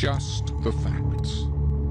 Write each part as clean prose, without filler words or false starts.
Just the facts.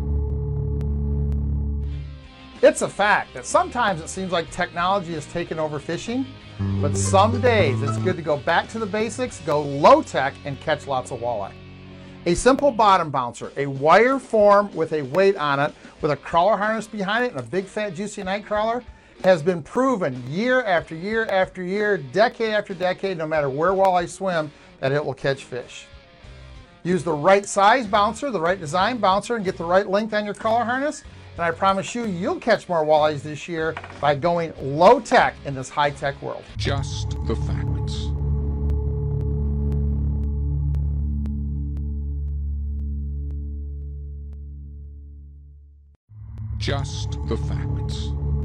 It's a fact that sometimes it seems like technology has taken over fishing, but some days it's good to go back to the basics, go low tech, and catch lots of walleye. A simple bottom bouncer, a wire form with a weight on it, with a crawler harness behind it and a big fat juicy night crawler, has been proven year after year after year, decade after decade, no matter where walleye swim, that it will catch fish. Use the right size bouncer, the right design bouncer, and get the right length on your crawler harness, and I promise you, you'll catch more walleyes this year by going low tech in this high tech world. Just the facts. Just the facts.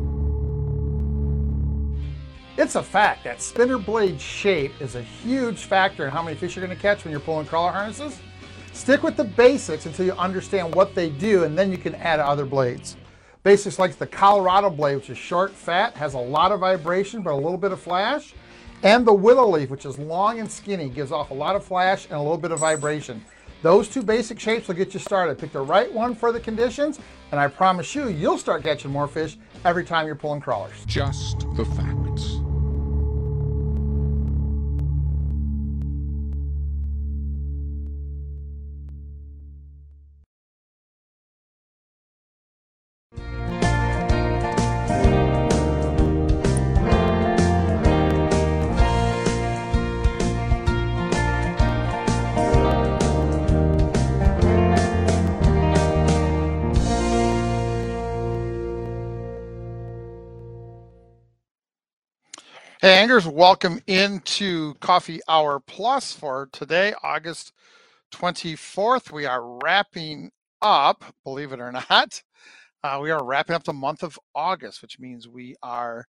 It's a fact that spinner blade shape is a huge factor in how many fish you're going to catch when you're pulling crawler harnesses. Stick with the basics until you understand what they do, and then you can add other blades. Basics like the Colorado blade, which is short, fat, has a lot of vibration but a little bit of flash, and the willow leaf, which is long and skinny, gives off a lot of flash and a little bit of vibration. Those two basic shapes will get you started. Pick the right one for the conditions, and I promise you, you'll start catching more fish every time you're pulling crawlers. Just the facts. Hey anglers, welcome into Coffee Hour Plus for today, August 24th. We are wrapping up, believe it or not, we are wrapping up the month of August, which means we are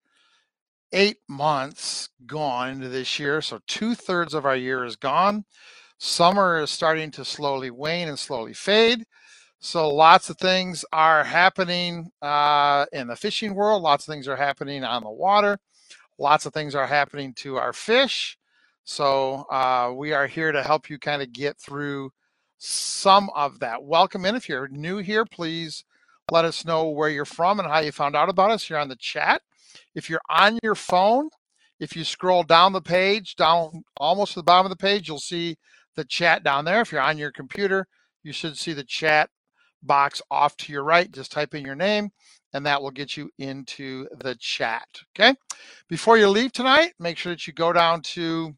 8 months gone into this year. So 2/3 of our year is gone. Summer is starting to slowly wane and slowly fade. So lots of things are happening in the fishing world. Lots of things are happening on the water. Lots of things are happening to our fish. So we are here to help you kind of get through some of that. Welcome in. If you're new here, please let us know where you're from and how you found out about us. You're on the chat. If you're on your phone, if you scroll down the page, down almost to the bottom of the page, you'll see the chat down there. If you're on your computer, you should see the chat box off to your right. Just type in your name, and that will get you into the chat, okay? Before you leave tonight, make sure that you go down to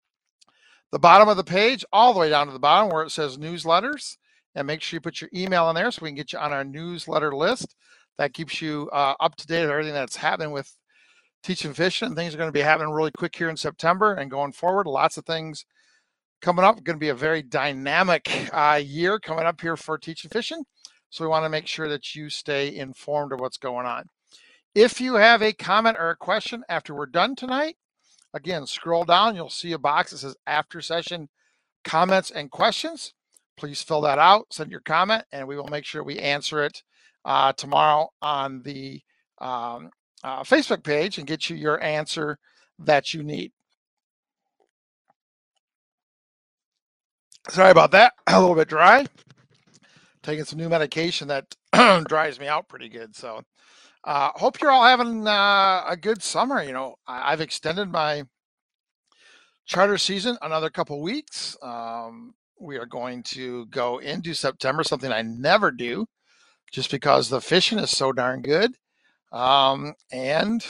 the bottom of the page, all the way down to the bottom where it says newsletters, and make sure you put your email in there so we can get you on our newsletter list. That keeps you up to date with everything that's happening with Teaching Fishing. Things are going to be happening really quick here in September and going forward. Lots of things coming up. Going to be a very dynamic year coming up here for Teaching Fishing. So we want to make sure that you stay informed of what's going on. If you have a comment or a question after we're done tonight, again, scroll down. You'll see a box that says after session comments and questions. Please fill that out, send your comment, and we will make sure we answer it tomorrow on the Facebook page and get you your answer that you need. Sorry about that, a little bit dry. Taking some new medication that dries me out pretty good. So hope you're all having a good summer. You know, I've extended my charter season another couple weeks. We are going to go into September, something I never do just because the fishing is so darn good. And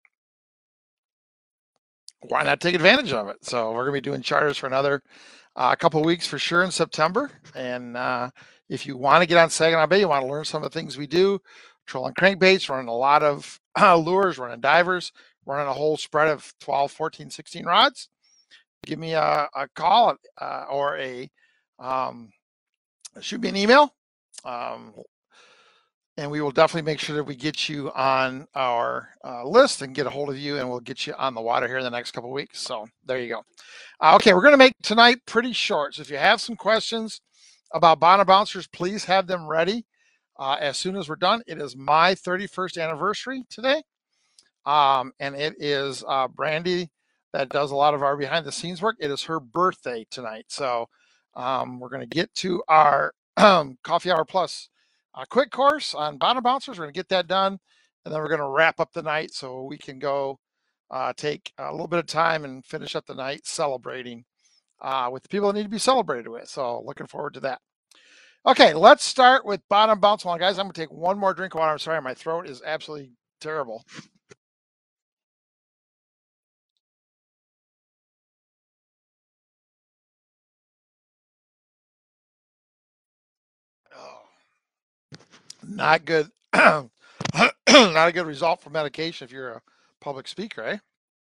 why not take advantage of it? So we're going to be doing charters for another couple weeks for sure in September. And if you want to get on Saginaw Bay, you want to learn some of the things we do, trolling crankbaits, running a lot of lures, running divers, running a whole spread of 12, 14, 16 rods, give me a call or shoot me an email. And we will definitely make sure that we get you on our list and get a hold of you, and we'll get you on the water here in the next couple of weeks. So there you go. Okay, we're going to make tonight pretty short. So if you have some questions about bottom bouncers, please have them ready as soon as we're done. It is my 31st anniversary today, and it is Brandy that does a lot of our behind the scenes work. It is her birthday tonight. So we're going to get to our Coffee Hour Plus quick course on bottom bouncers. We're going to get that done, and then we're going to wrap up the night so we can go take a little bit of time and finish up the night celebrating with the people that need to be celebrated with. So looking forward to that. Okay, let's start with bottom bounce. Hold on, guys. I'm going to take one more drink of water. I'm sorry, my throat is absolutely terrible. Oh, not good. Not a good result for medication if you're a public speaker, eh?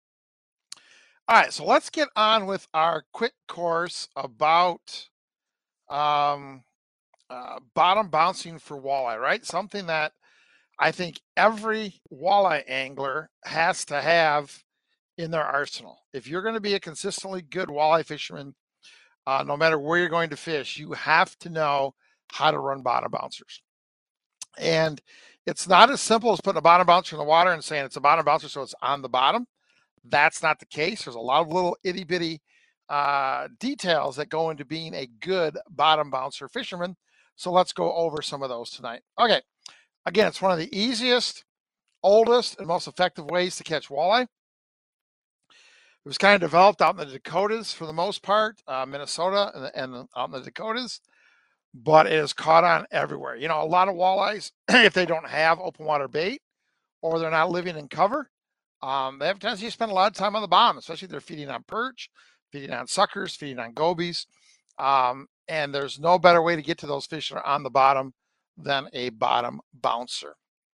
All right, so let's get on with our quick course about bottom bouncing for walleye, right? Something that I think every walleye angler has to have in their arsenal. If you're going to be a consistently good walleye fisherman, no matter where you're going to fish, you have to know how to run bottom bouncers. And it's not as simple as putting a bottom bouncer in the water and saying it's a bottom bouncer, so it's on the bottom. That's not the case. There's a lot of little itty bitty details that go into being a good bottom bouncer fisherman. So let's go over some of those tonight. Okay. Again, it's one of the easiest, oldest, and most effective ways to catch walleye. It was kind of developed out in the Dakotas for the most part, Minnesota and out in the Dakotas, but it is caught on everywhere. You know, a lot of walleyes, if they don't have open water bait or they're not living in cover, they have a tendency to spend a lot of time on the bottom, especially if they're feeding on perch, feeding on suckers, feeding on gobies. And there's no better way to get to those fish that are on the bottom than a bottom bouncer.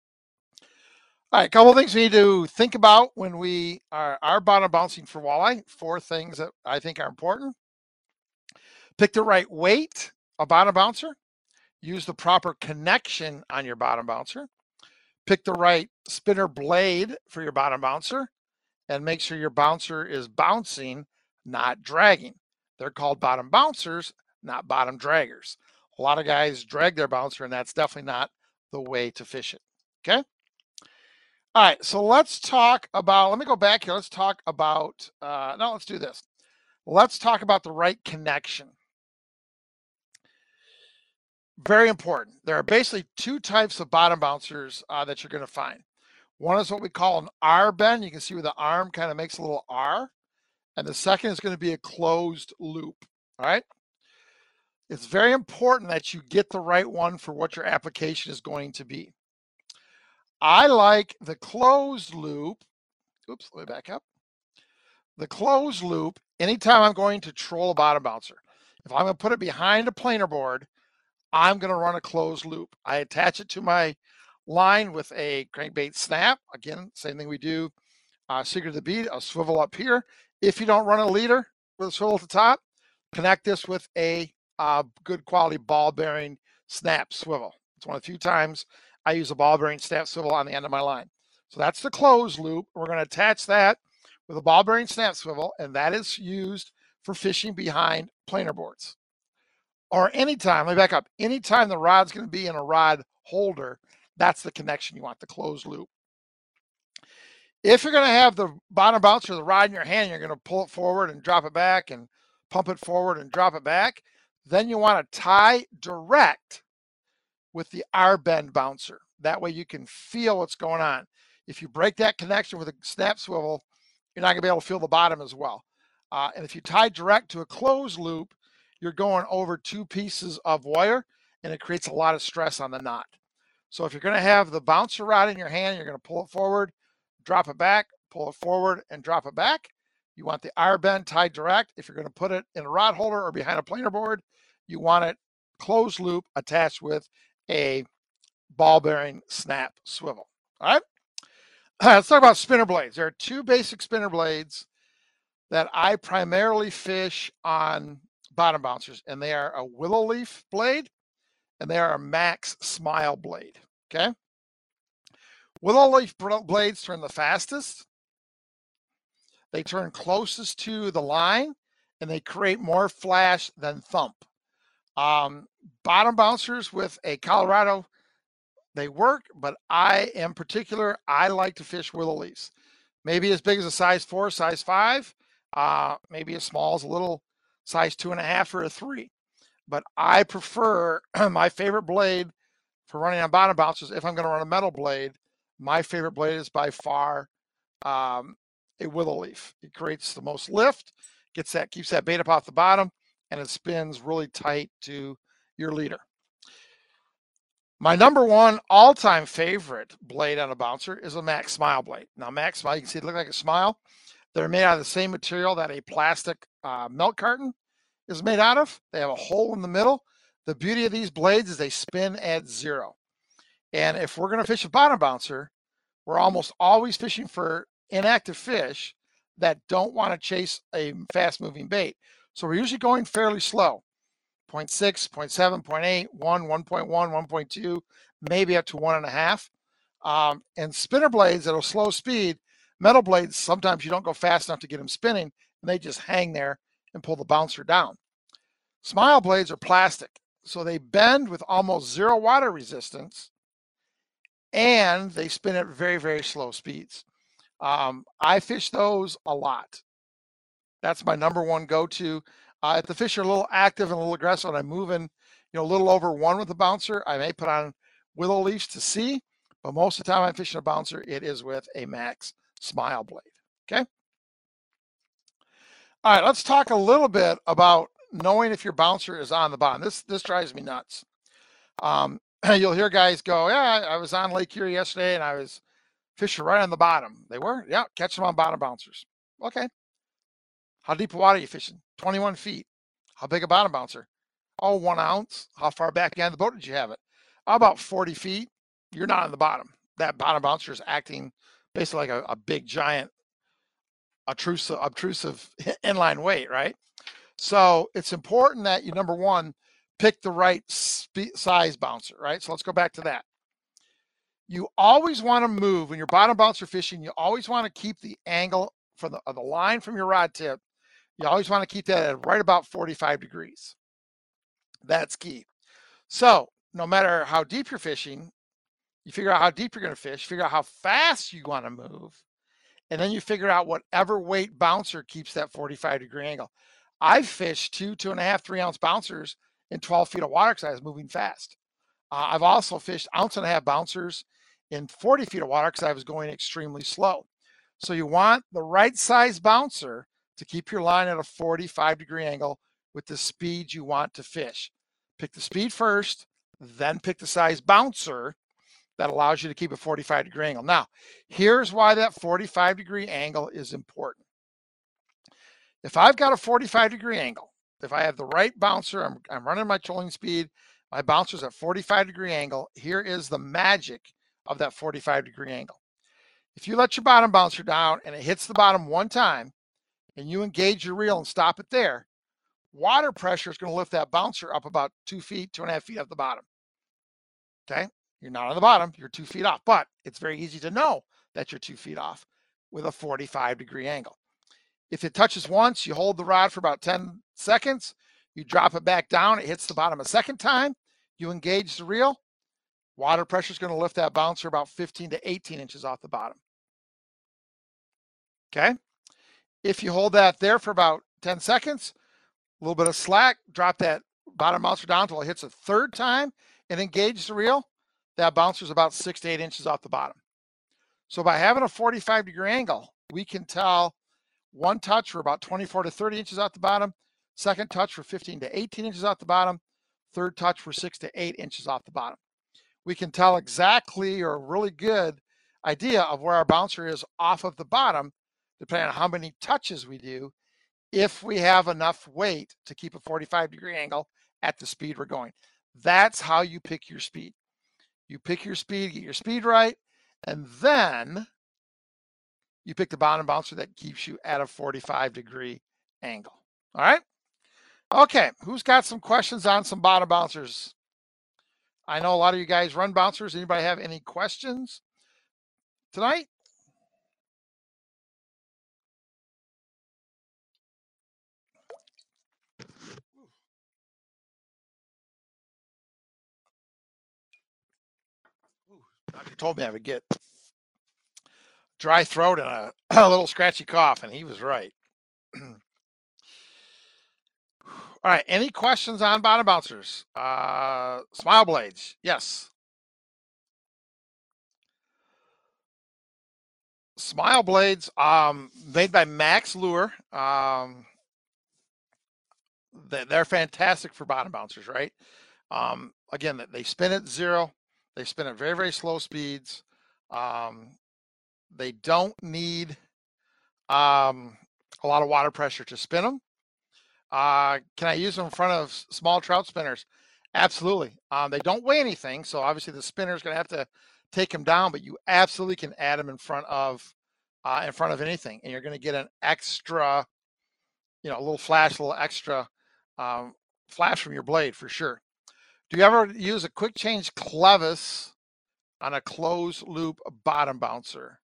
All right, a couple of things we need to think about when we are bottom bouncing for walleye. 4 things that I think are important. Pick the right weight of bottom bouncer. Use the proper connection on your bottom bouncer. Pick the right spinner blade for your bottom bouncer, and make sure your bouncer is bouncing, not dragging. They're called bottom bouncers, not bottom draggers. A lot of guys drag their bouncer, and that's definitely not the way to fish it. Okay? All right, so let's talk about, let me go back here. Let's talk about, no, let's do this. Let's talk about the right connection. Very important. There are basically 2 types of bottom bouncers that you're going to find. One is what we call an R bend. You can see where the arm kind of makes a little R. And the second is going to be a closed loop. All right. It's very important that you get the right one for what your application is going to be. I like the closed loop. Oops, let me back up. The closed loop, anytime I'm going to troll a bottom bouncer, if I'm going to put it behind a planer board, I'm going to run a closed loop. I attach it to my line with a crankbait snap. Again, same thing we do. Secret of the bead, a swivel up here. If you don't run a leader with a swivel at the top, connect this with a good quality ball bearing snap swivel. It's one of the few times I use a ball bearing snap swivel on the end of my line. So that's the closed loop. We're going to attach that with a ball bearing snap swivel, and that is used for fishing behind planer boards. Or anytime, let me back up, anytime the rod's going to be in a rod holder, that's the connection you want, the closed loop. If you're going to have the bottom bouncer of the rod in your hand, you're going to pull it forward and drop it back and pump it forward and drop it back, then you want to tie direct with the R bend bouncer. That way you can feel what's going on. If you break that connection with a snap swivel, you're not going to be able to feel the bottom as well. And if you tie direct to a closed loop, you're going over 2 pieces of wire, and it creates a lot of stress on the knot. So if you're going to have the bouncer rod in your hand, you're going to pull it forward, drop it back, pull it forward, and drop it back. You want the R bend tied direct. If you're going to put it in a rod holder or behind a planer board, you want it closed loop attached with a ball bearing snap swivel. All right. Let's talk about spinner blades. There are 2 basic spinner blades that I primarily fish on bottom bouncers, and they are a willow leaf blade and they are a Max Smile blade. Okay. Willow leaf blades turn the fastest. They turn closest to the line, and they create more flash than thump. Bottom bouncers with a Colorado, they work, but I am particular. I like to fish willow leaves. Maybe as big as a size 4, size 5, maybe as small as a little size 2.5 or a 3. but I prefer my favorite blade for running on bottom bouncers. If I'm going to run a metal blade, my favorite blade is by far a willow leaf. It creates the most lift, keeps that bait up off the bottom, and it spins really tight to your leader. My number one all-time favorite blade on a bouncer is a Max Smile blade. Now, Max Smile, you can see it look like a smile. They're made out of the same material that a plastic milk carton is made out of. They have a hole in the middle. The beauty of these blades is they spin at 0. And if we're going to fish a bottom bouncer, we're almost always fishing for inactive fish that don't want to chase a fast-moving bait. So we're usually going fairly slow. 0.6, 0.7, 0.8, 1, 1.1, 1.2, maybe up to 1.5. And spinner blades that'll slow speed, metal blades, sometimes you don't go fast enough to get them spinning, and they just hang there and pull the bouncer down. Smile blades are plastic, so they bend with almost 0 water resistance, and they spin at very, very slow speeds. I fish those a lot. That's my number one go-to. If the fish are a little active and a little aggressive and I'm moving, a little over 1 with the bouncer, I may put on willow leaves to see, but most of the time I'm fishing a bouncer, it is with a Max Smile blade, okay? All right, let's talk a little bit about knowing if your bouncer is on the bottom. This drives me nuts. You'll hear guys go, yeah, I was on Lake Erie yesterday and I was fishing right on the bottom. They were? Yeah, catch them on bottom bouncers. Okay. How deep of water are you fishing? 21 feet. How big a bottom bouncer? Oh, 1 ounce. How far back behind the boat did you have it? About 40 feet. You're not on the bottom. That bottom bouncer is acting basically like a big, giant, obtrusive inline weight, right? So it's important that you, number one, pick the right size bouncer, right? So let's go back to that. You always want to move when you're bottom bouncer fishing. You always want to keep the angle for the line from your rod tip. You always want to keep that at right about 45 degrees. That's key. So no matter how deep you're fishing, you figure out how deep you're going to fish, figure out how fast you want to move, and then you figure out whatever weight bouncer keeps that 45-degree angle. I've fished 2.5, 3 ounce bouncers in 12 feet of water because I was moving fast. I've also fished 1.5 ounce bouncers in 40 feet of water because I was going extremely slow. So you want the right size bouncer to keep your line at a 45-degree angle with the speed you want to fish. Pick the speed first, then pick the size bouncer that allows you to keep a 45-degree angle. Now, here's why that 45-degree angle is important. If I've got a 45-degree angle, if I have the right bouncer, I'm running my trolling speed, my bouncer's at 45-degree angle, here is the magic of that 45-degree angle. If you let your bottom bouncer down and it hits the bottom 1 time and you engage your reel and stop it there, water pressure is going to lift that bouncer up about 2 feet, 2.5 feet off the bottom. Okay? You're not on the bottom, you're 2 feet off, but it's very easy to know that you're 2 feet off with a 45-degree angle. If it touches once, you hold the rod for about 10 seconds, you drop it back down, it hits the bottom a second time, you engage the reel, water pressure is going to lift that bouncer about 15 to 18 inches off the bottom. Okay? If you hold that there for about 10 seconds, a little bit of slack, drop that bottom bouncer down until it hits a 3rd time and engage the reel, that bouncer is about 6 to 8 inches off the bottom. So by having a 45-degree angle, we can tell 1 touch for about 24 to 30 inches off the bottom, 2nd touch for 15 to 18 inches off the bottom, 3rd touch for 6 to 8 inches off the bottom. We can tell exactly, or a really good idea of where our bouncer is off of the bottom, depending on how many touches we do, if we have enough weight to keep a 45-degree angle at the speed we're going. That's how you pick your speed. You pick your speed, get your speed right, and then you pick the bottom bouncer that keeps you at a 45-degree angle. All right? Okay, who's got some questions on some bottom bouncers? I know a lot of you guys run bouncers. Anybody have any questions tonight? Doctor told me I would get dry throat and a little scratchy cough, and he was right. All All right, any questions on bottom bouncers? Smile blades, yes. Smile blades, made by Max Lure. They're fantastic for bottom bouncers, right? Again, they spin at 0. They spin at very, very slow speeds. They don't need a lot of water pressure to spin them. Can I use them in front of small trout spinners? Absolutely. They don't weigh anything, so obviously the spinner's going to have to take them down, but you absolutely can add them in front of anything, and you're going to get an extra, a little flash, a little extra flash from your blade for sure. Do you ever use a quick change clevis on a closed loop bottom bouncer?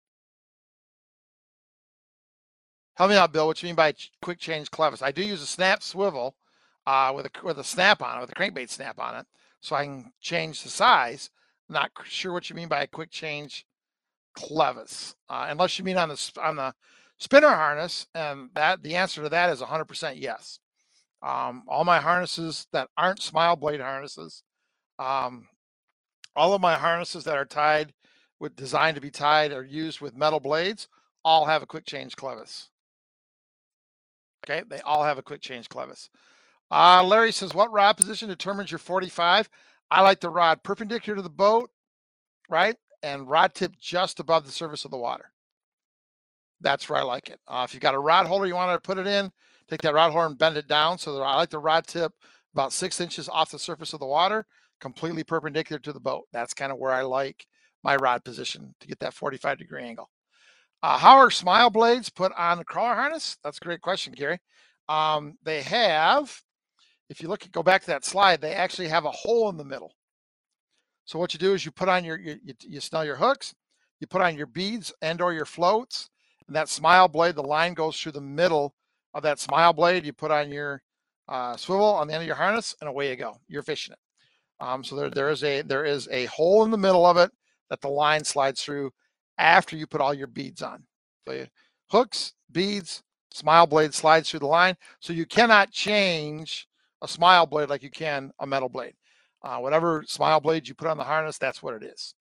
Help me out, Bill. What you mean by quick change clevis? I do use a snap swivel with a snap on it, with a crankbait snap on it, so I can change the size. Not sure what you mean by a quick change clevis, unless you mean on the spinner harness, and the answer to that is 100% yes. All my harnesses that aren't smile blade harnesses, all of my harnesses that are tied designed to be tied or used with metal blades, all have a quick change clevis. Okay, they all have a quick change clevis. Larry says, what rod position determines your 45? I like the rod perpendicular to the boat, right? And rod tip just above the surface of the water. That's where I like it. If you've got a rod holder you want to put it in, take that rod holder and bend it down. So I like the rod tip about 6 inches off the surface of the water, completely perpendicular to the boat. That's kind of where I like my rod position to get that 45-degree angle. How are smile blades put on the crawler harness? That's a great question, Gary. They have, if you go back to that slide, they actually have a hole in the middle. So what you do is you put on you snell your hooks, you put on your beads and or your floats, and that smile blade, the line goes through the middle of that smile blade. You put on your swivel on the end of your harness, and away you go. You're fishing it. So there is a hole in the middle of it that the line slides through after you put all your beads on. So hooks, beads, smile blade slides through the line. So you cannot change a smile blade like you can a metal blade. Whatever smile blade you put on the harness, that's what it is.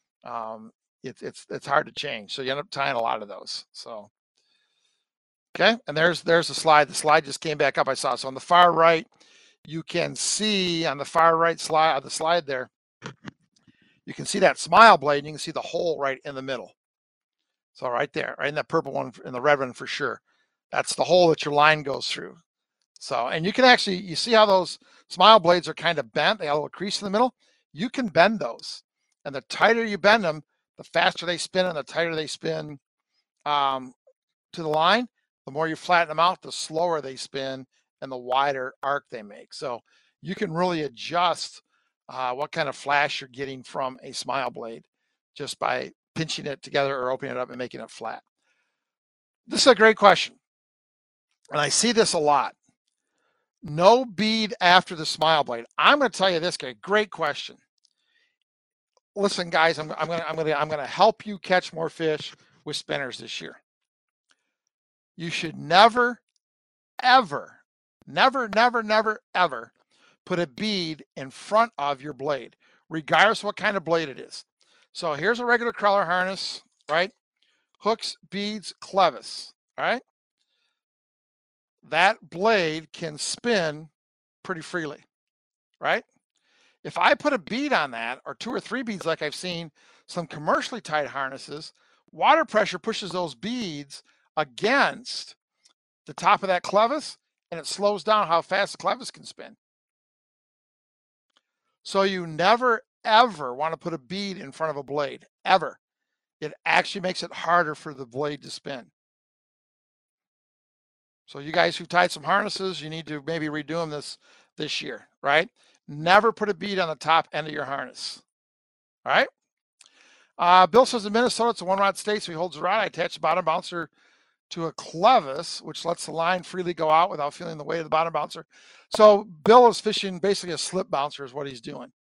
It's hard to change. So you end up tying a lot of those. So, okay. And there's the slide. The slide just came back up. I saw. So on the far right, you can see on the far right slide, the slide there, you can see that smile blade, and you can see the hole right in the middle. So right there, right in that purple one, in the red one for sure. That's the hole that your line goes through. So, and you can actually, you see how those smile blades are kind of bent? They have a little crease in the middle. You can bend those. And the tighter you bend them, the faster they spin, and the tighter they spin to the line. The more you flatten them out, the slower they spin and the wider arc they make. So you can really adjust what kind of flash you're getting from a smile blade just by pinching it together or opening it up and making it flat. This is a great question. And I see this a lot. No bead after the smile blade. I'm going to tell you this, guy. Great question. Listen, guys, I'm going to help you catch more fish with spinners this year. You should never, ever, never, ever put a bead in front of your blade, regardless of what kind of blade it is. So here's a regular crawler harness, right? Hooks, beads, clevis, all right? That blade can spin pretty freely, right? If I put a bead on that, or 2 or 3 beads like I've seen some commercially tied harnesses, water pressure pushes those beads against the top of that clevis, and it slows down how fast the clevis can spin. So you never, ever want to put a bead in front of a blade, ever. It actually makes it harder for the blade to spin. So you guys who've tied some harnesses, you need to maybe redo them this year, right? Never put a bead on the top end of your harness, all right? Bill says in Minnesota, it's a one-rod state, so he holds the rod. I attach the bottom bouncer to a clevis, which lets the line freely go out without feeling the weight of the bottom bouncer. So Bill is fishing basically a slip bouncer is what he's doing.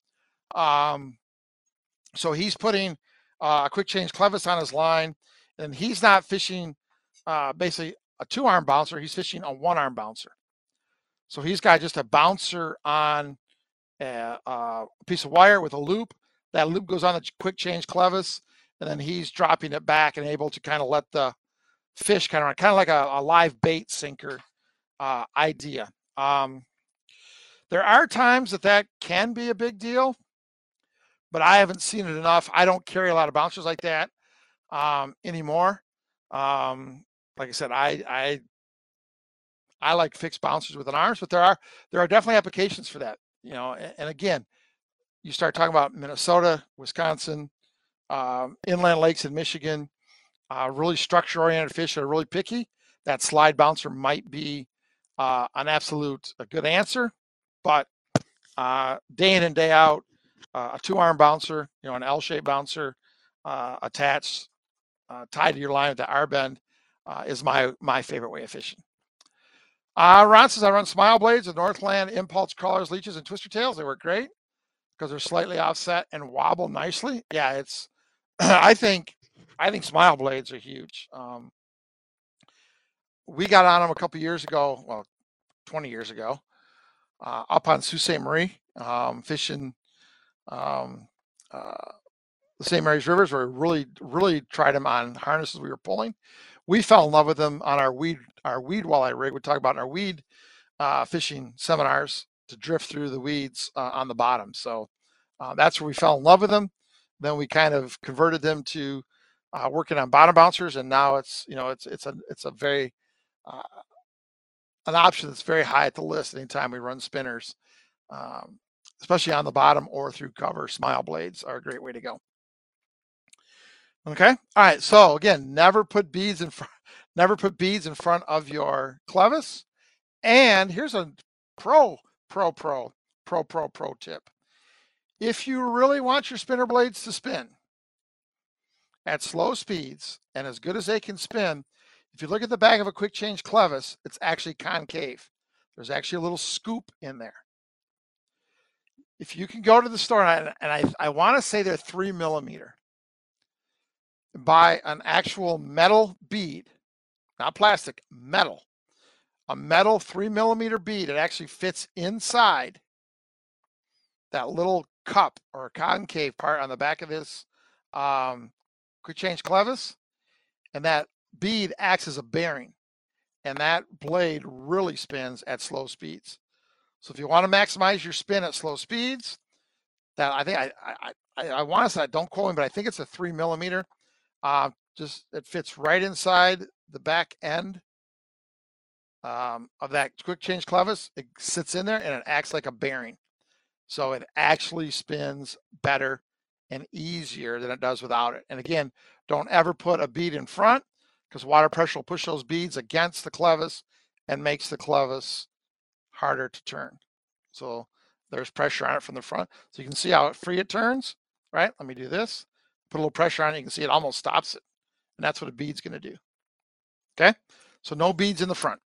So he's putting a quick change clevis on his line, and he's not fishing basically a 2-arm bouncer. He's fishing a 1-arm bouncer. So he's got just a bouncer on a piece of wire with a loop. That loop goes on the quick change clevis, and then he's dropping it back and able to kind of let the fish kind of like a live bait sinker idea. There are times that can be a big deal, but I haven't seen it enough. I don't carry a lot of bouncers like that anymore. Like I said, I like fixed bouncers with an arms, but there are definitely applications for that. You know, and again, you start talking about Minnesota, Wisconsin, inland lakes in Michigan, really structure-oriented fish that are really picky. That slide bouncer might be an absolute a good answer, but day in and day out, a two-arm bouncer, you know, an L-shaped bouncer attached, tied to your line with the R-bend is my favorite way of fishing. Ron says I run smile blades with Northland impulse crawlers, leeches, and twister tails. They work great because they're slightly offset and wobble nicely. Yeah, it's I think smile blades are huge. We got on them a couple years ago, well, 20 years ago, up on Sault Ste. Marie, fishing the St. Mary's rivers, where we really tried them on harnesses we were pulling. We fell in love with them on our weed walleye rig. We talk about in our weed fishing seminars to drift through the weeds on the bottom. So that's where we fell in love with them. Then we kind of converted them to working on bottom bouncers, and now it's a very an option that's very high at the list anytime we run spinners, especially on the bottom or through cover. Smile blades are a great way to go. Okay. All right. So again, never put beads in front of your clevis. And here's a pro tip. If you really want your spinner blades to spin at slow speeds and as good as they can spin, if you look at the back of a quick change clevis, it's actually concave. There's actually a little scoop in there. If you can go to the store, and I want to say they're 3 millimeter, buy an actual metal bead, not plastic, metal. A metal 3 millimeter bead. It actually fits inside that little cup or concave part on the back of this quick change clevis, and that bead acts as a bearing, and that blade really spins at slow speeds. So if you want to maximize your spin at slow speeds, that I think I want to say, don't quote me, but I think it's a 3 millimeter. Just it fits right inside the back end of that quick change clevis. It sits in there and it acts like a bearing. So it actually spins better and easier than it does without it. And again, don't ever put a bead in front, because water pressure will push those beads against the clevis and makes the clevis harder to turn. So there's pressure on it from the front. So you can see how free it turns, right? Let me do this. Put a little pressure on it. You can see it almost stops it. And that's what a bead's going to do. Okay? So no beads in the front.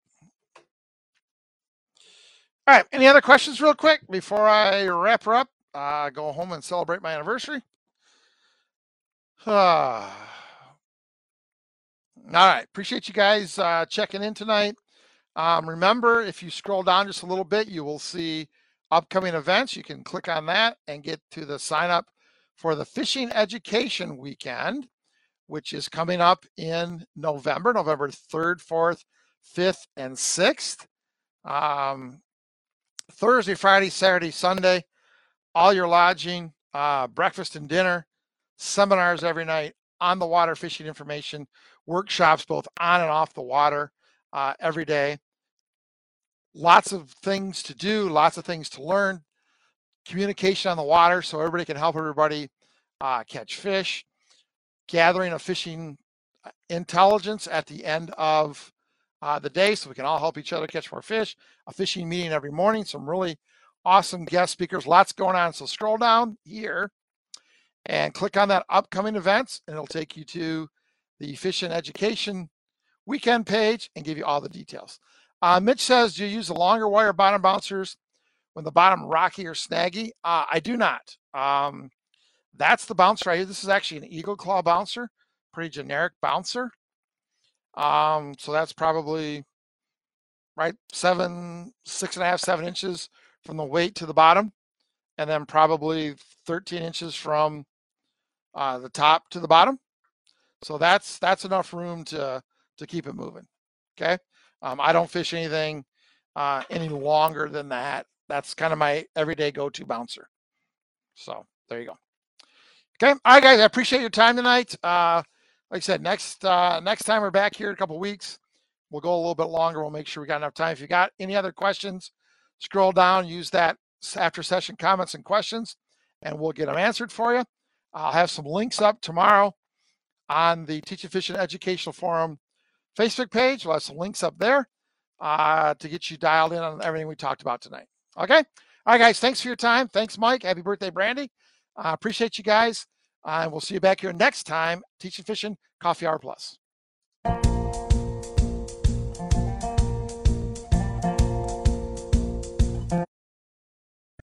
All right. Any other questions real quick before I wrap her up? Go home and celebrate my anniversary. All right. Appreciate you guys checking in tonight. Remember, if you scroll down just a little bit, you will see upcoming events. You can click on that and get to the sign up for the Fishing Education Weekend, which is coming up in November 3rd, 4th, 5th, and 6th. Thursday, Friday, Saturday, Sunday, all your lodging, breakfast and dinner, seminars every night, on the water fishing information, workshops both on and off the water every day. Lots of things to do, lots of things to learn, communication on the water so everybody can help everybody catch fish, gathering of fishing intelligence at the end of the day so we can all help each other catch more fish, a fishing meeting every morning, some really awesome guest speakers, lots going on. So scroll down here and click on that upcoming events, and it'll take you to the Fishing Education Weekend page and give you all the details. Mitch says, do you use the longer wire bottom bouncers when the bottom rocky or snaggy? I do not. That's the bouncer I use. This is actually an Eagle Claw bouncer, pretty generic bouncer. So that's probably right? 6.5, 7 inches from the weight to the bottom, and then probably 13 inches from the top to the bottom. So that's enough room to keep it moving. Okay. I don't fish anything any longer than that. That's kind of my everyday go-to bouncer. So there you go. Okay. All right, guys. I appreciate your time tonight. Like I said, next time we're back here in a couple weeks, we'll go a little bit longer. We'll make sure we got enough time. If you got any other questions, scroll down, use that after session comments and questions, and we'll get them answered for you. I'll have some links up tomorrow on the Teaching Fishing Educational Forum Facebook page. We'll have some links up there to get you dialed in on everything we talked about tonight. Okay? All right, guys. Thanks for your time. Thanks, Mike. Happy birthday, Brandy. Appreciate you guys. And we'll see you back here next time, Teaching Fishing Coffee Hour Plus.